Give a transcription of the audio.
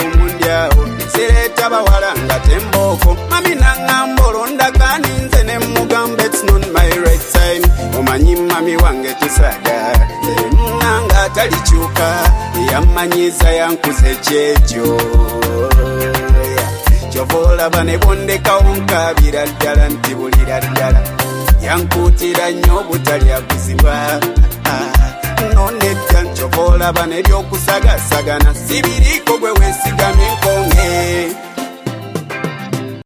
mundyao sireta bawala nga temboko mami nangambolo ndagani nze ne mugamba it's not my right time omanyi mami wange tusaga nanga talikyuka yamanyiza yankuze kyekyo kyovola bane bondekawo nkabira ddala ntibulira ddala yankutira nnyo butalya kuziba nonedda nkyovola bane ebyokusagasagana sibiriko gwe weesigamye nkonge